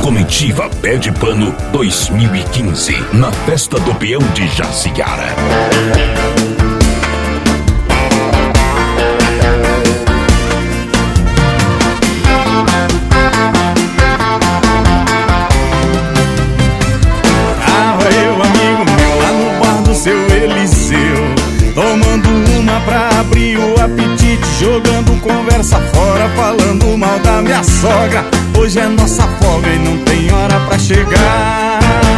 Comitiva Pé de Pano 2015, na Festa do Peão de Jaciara. Abrir o apetite, jogando conversa fora, falando mal da minha sogra. Hoje é nossa folga e não tem hora pra chegar.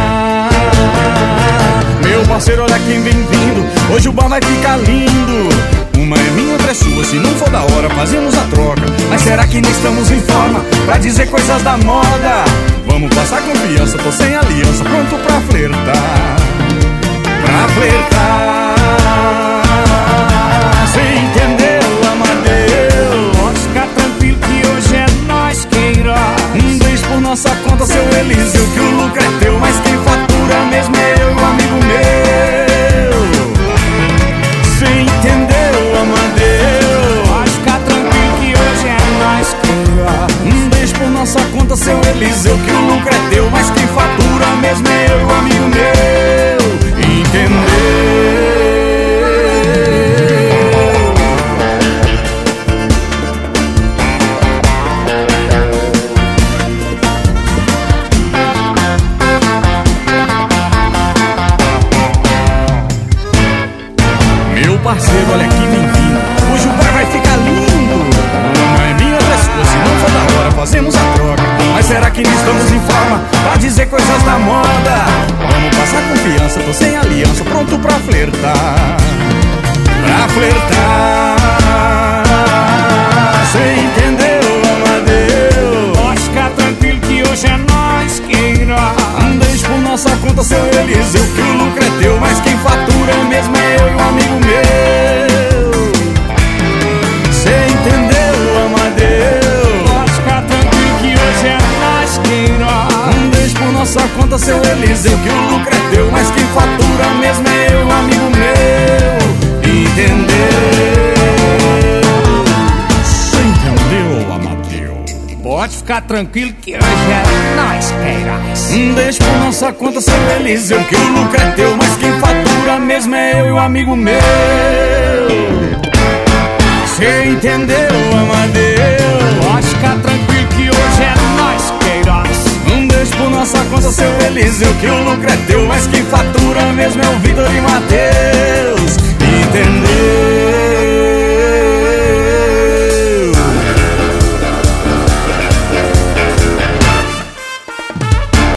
Meu parceiro, olha quem vem vindo, hoje o bar vai ficar lindo. Uma é minha, outra é sua, se não for da hora fazemos a troca. Mas será que nem estamos em forma pra dizer coisas da moda? Vamos passar confiança, tô sem aliança, pronto pra flertar. Pra flertar. Cê entendeu, Amadeu? Pode ficar tranquilo que hoje é nós quem irá. Um beijo por nossa conta, seu Eliseu, que o lucro é teu, mas quem fatura mesmo é eu e um amigo meu. Cê entendeu, Amadeu? Pode ficar tranquilo que hoje é nós quem irá. Um beijo por nossa conta, seu Eliseu, que o lucro é teu, mas quem fatura mesmo é eu e um amigo meu. Entendeu? Parceiro, olha aqui, vem vindo, hoje o bar vai ficar lindo. Uma é minha, outra é sua, se não for da hora fazemos a troca. Mas será que não estamos em forma pra dizer coisas da moda? Vamos passar confiança, tô sem aliança, pronto pra flertar. Pra flertar. Cê entendeu, Amadeu? Pode ficar tranquilo que hoje é nós quem irá. Um beijo por nossa conta, seu Eliseu, que o lucro é teu, mas quem fatura mesmo é eu e um amigo meu. Cê entendeu, Amadeu? Pode ficar tranquilo que hoje é nós quem irá. Um beijo por nossa conta, seu Eliseu, que o lucro é teu, mas quem fatura mesmo é eu e um amigo meu. Entendeu? Cê entendeu, Amadeu? Pode ficar tranquilo que hoje é nós quem irá. Um beijo por nossa conta, seu Eliseu, que o lucro é teu, mas quem fatura mesmo é eu e um amigo meu. Cê entendeu, Amadeu? Pode ficar tranquilo que hoje é nós quem irá. Um beijo por nossa conta, seu Eliseu, que o lucro é teu, mas quem fatura mesmo é o Vitor e Matheus. Entendeu?